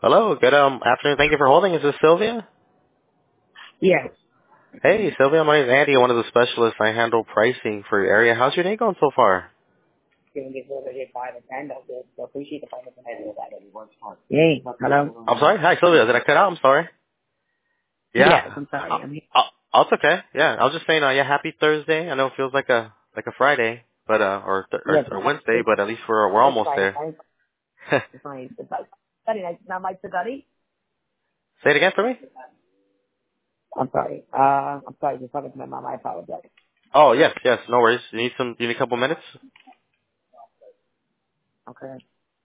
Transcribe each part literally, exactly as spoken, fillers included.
Hello, good um afternoon. Thank you for holding. Is this Sylvia? Yes. Hey, Sylvia, my name is Andy. I'm one of the specialists. I handle pricing for your area. How's your day going so far? Can get over here five and ten of this. So appreciate the five and ten of that every once part. Yay. Hello? I'm sorry. Hi, Sylvia. Did I cut out? I'm sorry. Yes, Yeah. I'm sorry. Uh, I'm here. uh, oh, it's okay. Yeah, I was just saying. Uh, yeah, happy Thursday. I know it feels like a like a Friday, but uh, or th- or, Yes, or it's fine. Wednesday, It's, but at least we're we're it's almost fine. It's there. fine. It's fine. It's fine. Sorry, that's not my Sagari. Say it again for me. I'm sorry. Uh, I'm sorry. Just talking to my mom. I apologize. Oh yes, yes. No worries. You need some? You need a couple minutes? Okay.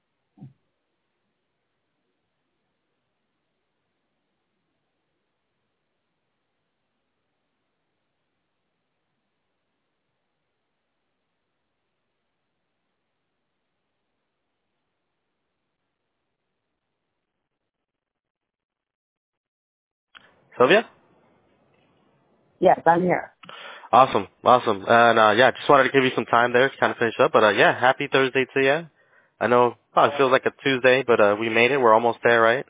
Sylvia. Yes, I'm here. Awesome, awesome. And uh yeah, just wanted to give you some time there to kind of finish up. But uh yeah, happy Thursday to you. I know oh, it feels like a Tuesday, but uh we made it. We're almost there, right?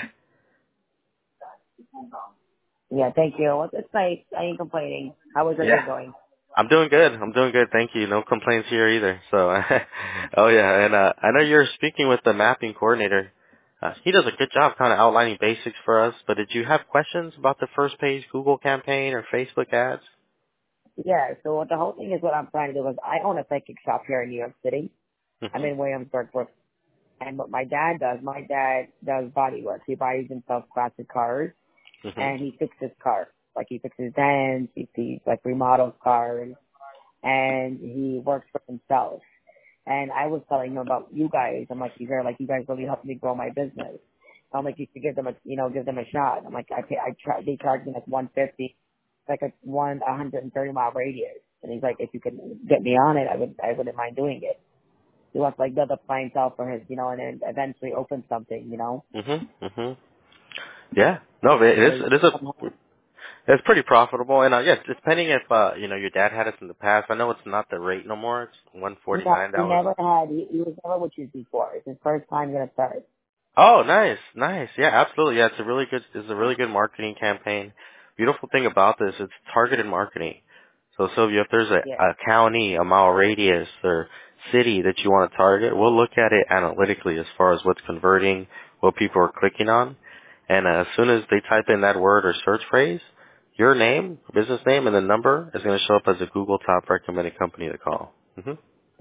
Yeah, thank you. Well, it's nice. I ain't complaining. How was your Yeah. day going? I'm doing good. I'm doing good. Thank you. No complaints here either. So, oh yeah, and uh I know you're speaking with the mapping coordinator. Uh, he does a good job kind of outlining basics for us. But did you have questions about the first page Google campaign or Facebook ads? Yeah, so what the whole thing is what I'm trying to do is I own a psychic shop here in New York City. I'm Mhm. in Williamsburg, Brooklyn. And what my dad does, my dad does body work. He buys himself classic cars Mhm. and he fixes cars. Like he fixes dents, he, he like remodels cars, and he works for himself. And I was telling him about you guys. I'm like, you guys, like you guys really helped me grow my business. I'm like, you should give them a, you know, give them a shot. I'm like, I pay, I try, they charge me like one fifty, like a one one hundred thirty mile radius. And he's like, if you could get me on it, I would, I wouldn't mind doing it. He wants like build up clientele for his, you know, and then eventually open something, you know. Mhm. Mhm. Yeah. No, it is. So It is a. It's pretty profitable, and uh, yeah, depending if uh, you know your dad had us in the past. I know it's not the rate no more. It's one forty no, nine. he That was. never had. He, he was never with you before. It's his first time gonna start. Oh, nice, nice. Yeah, absolutely. Yeah, it's a really good. It's a really good marketing campaign. Beautiful thing about this, it's targeted marketing. So, Sylvia, if there's a, Yeah. a county, a mile radius, or city that you want to target, we'll look at it analytically as far as what's converting, what people are clicking on, and uh, as soon as they type in that word or search phrase, your name, business name, and the number is going to show up as a Google top recommended company to call. hmm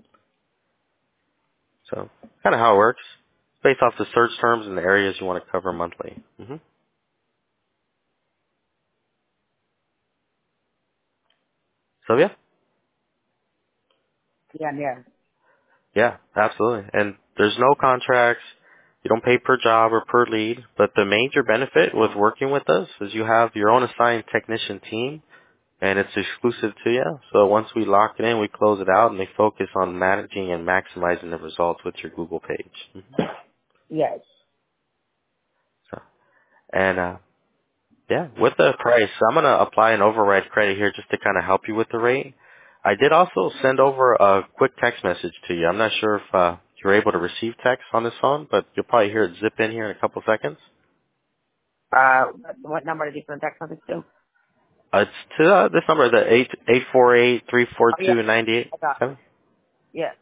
So, kind of how it works, based off the search terms and the areas you want to cover monthly. hmm Sylvia? Yeah, I'm here. Yeah, absolutely. And there's no contracts. You don't pay per job or per lead. But the major benefit with working with us is you have your own assigned technician team, and it's exclusive to you. So once we lock it in, we close it out, and they focus on managing and maximizing the results with your Google page. hmm Yes. So, and uh, yeah, with the price, I'm going to apply an override credit here just to kind of help you with the rate. I did also send over a quick text message to you. I'm not sure if uh, you're able to receive text on this phone, but you'll probably hear it zip in here in a couple seconds. Uh, what number did you send text message to? Uh, it's to uh, this number, the eight eight four eight three four Oh yeah, two nine eight I got. seven. Yeah.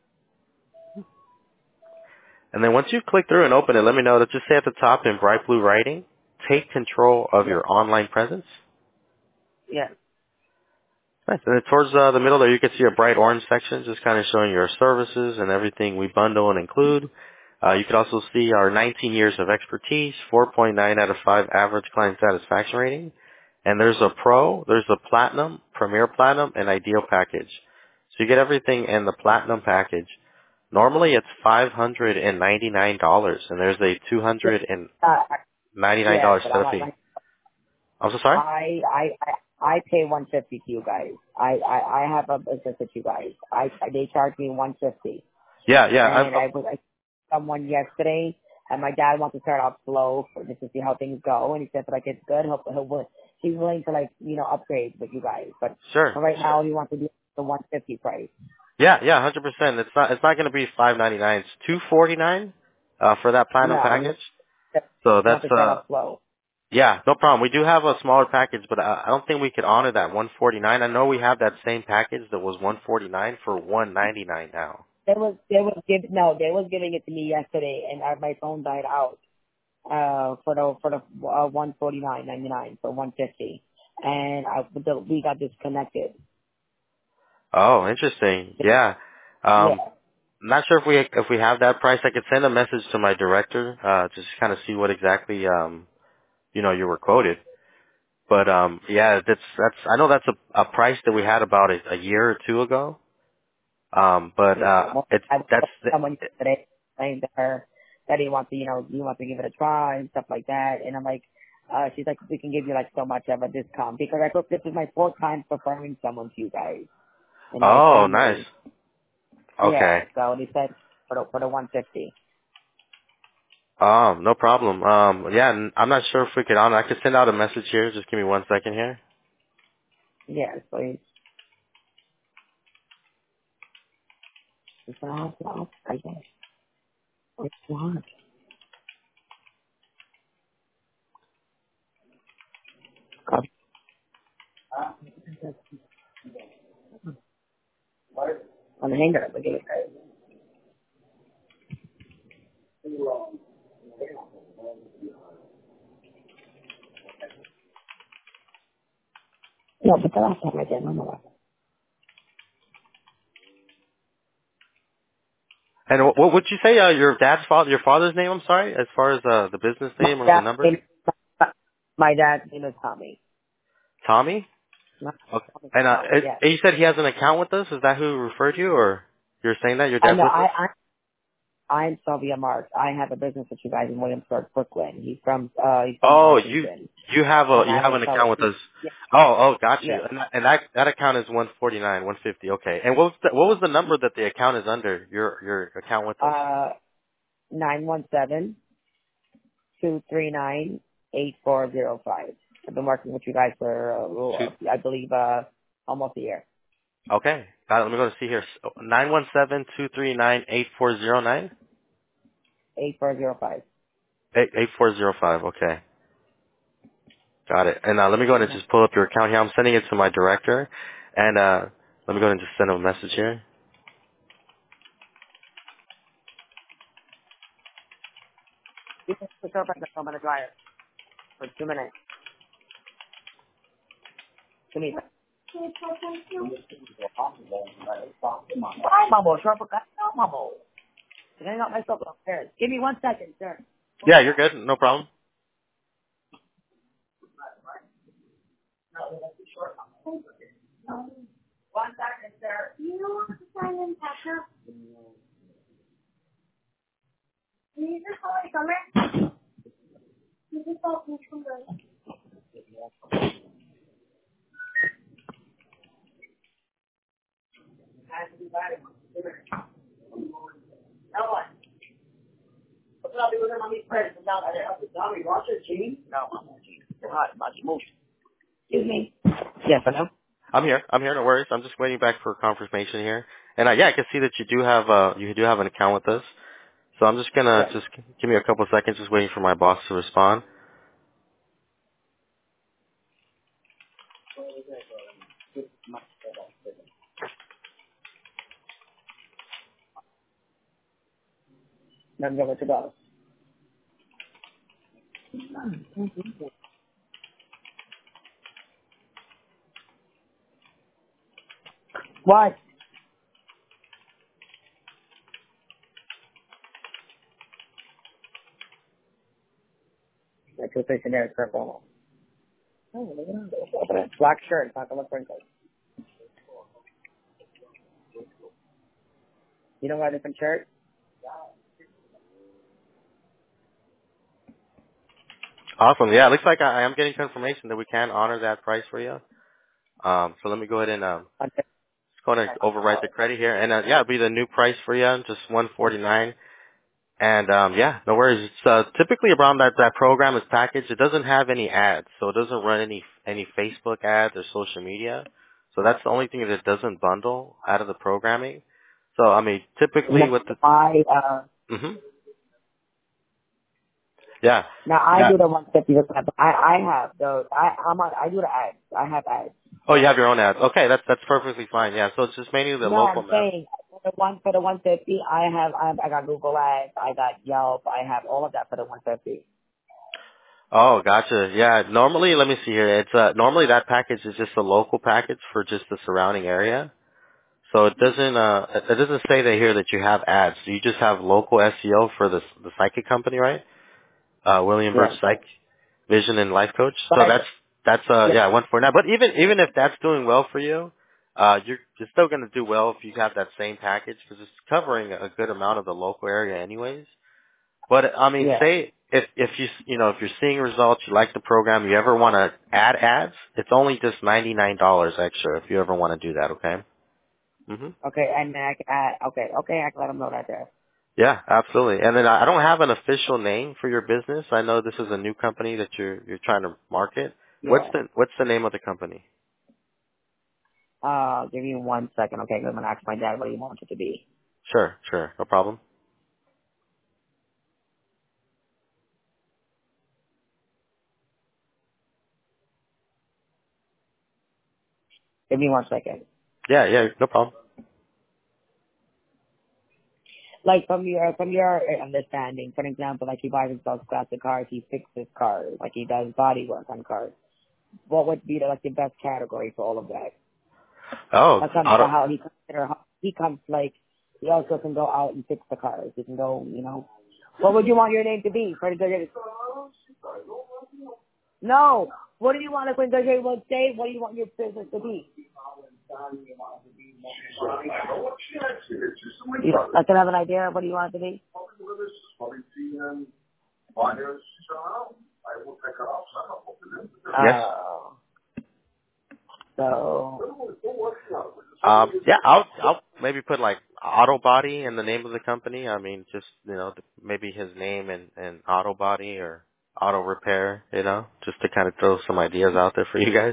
And then once you click through and open it, let me know that just say at the top in bright blue writing, take control of Yeah. your online presence. Yeah. Nice. And then towards uh, the middle there, you can see a bright orange section, just kind of showing your services and everything we bundle and include. Uh, you can also see our nineteen years of expertise, four point nine out of five average client satisfaction rating. And there's a Pro, there's a Platinum, Premier Platinum, and Ideal package. So you get everything in the Platinum package. Normally it's five hundred ninety-nine dollars, and there's a Yeah. two hundred Uh, ninety-nine yeah, dollars but I'm setup not. fee. I'm so sorry? I I I I pay one fifty to you guys. I I I have a business with you guys. I, I they charge me one fifty, Yeah, yeah. and I, I was I someone yesterday, and my dad wants to start off slow for just to see how things go, and he said that like it's good. He'll he'll wi- he's willing to like you know upgrade with you guys, but sure. for right now he wants to do the one fifty price. Yeah, yeah, hundred percent. It's not it's not gonna be five ninety nine, it's two forty nine uh for that platinum No, package. So Not that's to start uh off slow. yeah, no problem. We do have a smaller package, but I, I don't think we could honor that one forty-nine. I know we have that same package that was one forty-nine for one ninety-nine now. They was they was give no, they was giving it to me yesterday, and uh, my phone died out. Uh, for the for the uh, one forty nine ninety nine for one fifty, and I the, we got disconnected. Oh, interesting. Yeah. Um, Yeah, not sure if we if we have that price. I could send a message to my director, uh, just kind of see what exactly um you know you were quoted. But um yeah, that's that's I know that's a, a price that we had about a, a year or two ago. Um, but yeah. uh Well, it's I that's was the, someone yesterday saying to her that he wants to, you know, he wants to give it a try and stuff like that, and I'm like, uh, she's like, we can give you like so much of a discount because I thought this is my fourth time referring someone to you guys in my oh nice. family. Okay. Yeah, so they said for the for the one fifty. Um, no problem. Um, yeah, n- I'm not sure if we could honor. I could send out a message here. Just give me one second here. Yes, please. It's not, it's not, I guess. It's not. On the hanger, but it. No, but the last time I did, no, And wh- what would you say? Uh, your dad's father, your father's name? I'm sorry, as far as uh, the business My name or the dad's number. name, my dad's name is Tommy. Tommy. Not Okay. Tommy, And uh, Tommy, it, yes. you said he has an account with us. Is that who referred you, or you're saying that your I dad's know, with I, us? I, I'm Sylvia Marks. I have a business with you guys in Williamsburg, Brooklyn. He's from, uh, he's from Oh, you Washington. you have a And you I have was an account telling with him, us. yeah, Oh, oh, got you. yes, And that, and that that account is one forty-nine, one fifty. Okay. And what was the, what was the number that the account is under? Your your account with us? uh, nine one seven two three nine eight four zero five. I've been working with you guys for, Two. uh, I believe, uh, almost a year. Okay. Got it. Let me go to see here. Nine one seven two three nine eight four zero nine eight four zero five. eight eight four zero five. Okay. Got it. And uh, let me go ahead and just pull up your account here. I'm sending it to my director, and uh, let me go ahead and just send him a message here. You can put your back on the dryer for two minutes. Two minutes. Why, Mumble? Sure, but no, Mumble. I got myself upstairs. Give me one second, sir. Yeah, you're good. No problem. One second, sir. You don't want to sign in, Pasha? Can you just call it summer? You just call me summer. No one. What's up with them on these friends? Tommy, watch your jeans? No, I'm not jeans. They're hot, not move. Excuse me. Yes, hello? I'm here. I'm here. No worries. I'm just waiting back for confirmation here. And uh, yeah, I can see that you do have uh, you do have an account with us. So I'm just gonna Yes. just give me a couple of seconds, just waiting for my boss to respond. Let me go with the dog. What? Like two fish in there, purple. Oh, look at that. Black shirt, not gonna look wrinkles. You don't got a different shirt? Awesome. Yeah, it looks like I, I am getting confirmation that we can honor that price for you. Um, so let me go ahead and um, Okay. just go ahead and overwrite the credit here, and uh, yeah, it'll be the new price for you, just one forty-nine. And um, yeah, no worries. It's uh, typically around that that program is packaged. It doesn't have any ads, so it doesn't run any any Facebook ads or social media. So that's the only thing that it doesn't bundle out of the programming. So I mean, typically with the My, uh, hmm Yeah. Now I Yeah. do the one fifty. I I have the I I'm on, I do the ads. I have ads. Oh, you have your own ads. Okay, that's that's perfectly fine. Yeah. So it's just mainly the No, local I'm map. saying for the one for the one fifty. I have I, I got Google Ads. I got Yelp. I have all of that for the one fifty. Oh, gotcha. Yeah. Normally, let me see here. It's uh normally that package is just a local package for just the surrounding area. So it doesn't uh it doesn't say that here that you have ads. You just have local S E O for the the psychic company, right? Uh William Birch Yes. Psych Vision and Life Coach. But So I that's that's uh yeah yeah, one for now. But even even if that's doing well for you, uh you're you're still going to do well if you have that same package because it's covering a good amount of the local area anyways. But I mean, yeah. say if if you you know if you're seeing results, you like the program, you ever want to add ads, it's only just ninety nine dollars extra if you ever want to do that. Okay. Mhm. Okay, and then I can add. Okay, okay, I can let them know that there. Yeah, absolutely. And then I I don't have an official name for your business. I know this is a new company that you're you're trying to market. What's Yeah. the what's the name of the company? Uh, give me one second. Okay, 'cause I'm gonna ask my dad what he wants it to be. Sure, sure, no problem. Give me one second. Yeah, yeah, no problem. Like from your from your understanding, for example, like he buys and sells classic cars, he fixes cars, like he does body work on cars. What would be the, like the best category for all of that? Oh, That comes to auto. how he consider how he comes like he also can go out and fix the cars. He can go, you know. What would you want your name to be for the No. What do you want like when the would say? What do you want your business to be? You don't, I can have an idea of what do you want it to be? Yes. Uh, so Um, yeah, I'll I'll maybe put like Auto Body in the name of the company. I mean, just you know, th- maybe his name and and Auto Body or Auto Repair. You know, just to kind of throw some ideas out there for you guys.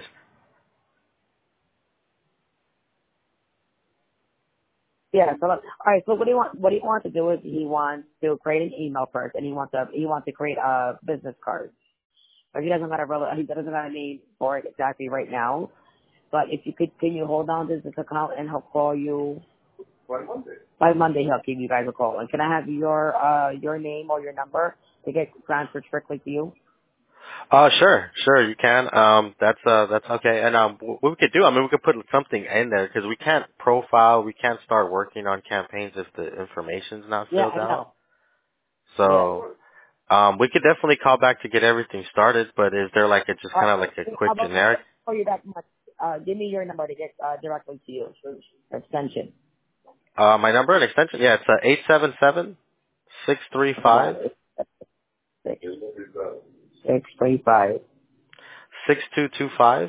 yeah, so look, all right. So what do you want? What he wants to do is he wants to create an email first, and he wants to he wants to create a business card. But he doesn't got a real he doesn't got a name for it exactly right now. But if you could, can you hold on to this account and he'll call you by Monday? He'll give you guys a call. And can I have your uh your name or your number to get transferred strictly to you? Uh, sure, sure, you can. Um, that's uh, that's okay. And um, wh- what we could do, I mean, we could put something in there because we can't profile, we can't start working on campaigns if the information's not Yeah, filled I out. know. Yeah. So, um, we could definitely call back to get everything started. But is there like a just All kind right. of like a How quick about generic? call you back? Monday? Uh, give me your number to get uh, directly to you. Extension. Uh, my number and extension, yeah, it's uh, eight seven seven six three Hold on. five Six, six, three, five, six two two five,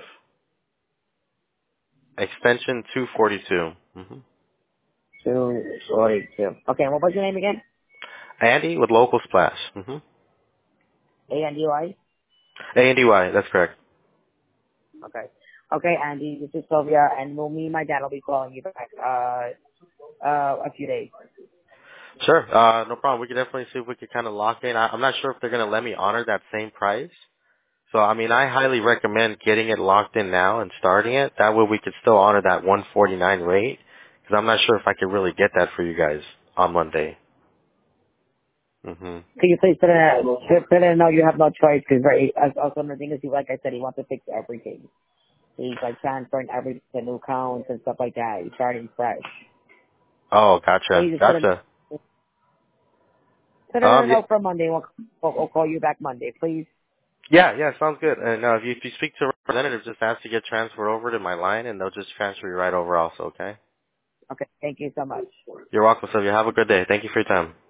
extension two forty two. Mm-hmm. two, forty-two. Okay. And what was your name again? Andy with Local Splash. Mm-hmm. A N D Y. A N D Y, that's correct. Okay. Okay, Andy. This is Sylvia, and we'll, me and my dad will be calling you back uh uh a few days. Sure, uh, no problem. We can definitely see if we could kind of lock in. I, I'm not sure if they're going to let me honor that same price. So, I mean, I highly recommend getting it locked in now and starting it. That way we could still honor that one forty-nine rate. Because I'm not sure if I could really get that for you guys on Monday. hmm Could you please put in a, put in a no, you have no choice, because right, as- also the thing is, he, like I said, he wants to fix everything. He's like transferring everything to new accounts and stuff like that. He's starting fresh. Oh, So gotcha, you just put in, gotcha. put in a Um, yeah, note for Monday. We'll, we'll, we'll call you back Monday, please. yeah, yeah, sounds good. And uh, if, you, if you speak to a representative, just ask to get transferred over to my line, and they'll just transfer you right over also, okay? Okay, thank you so much. You're welcome, Sylvia. Have a good day. Thank you for your time.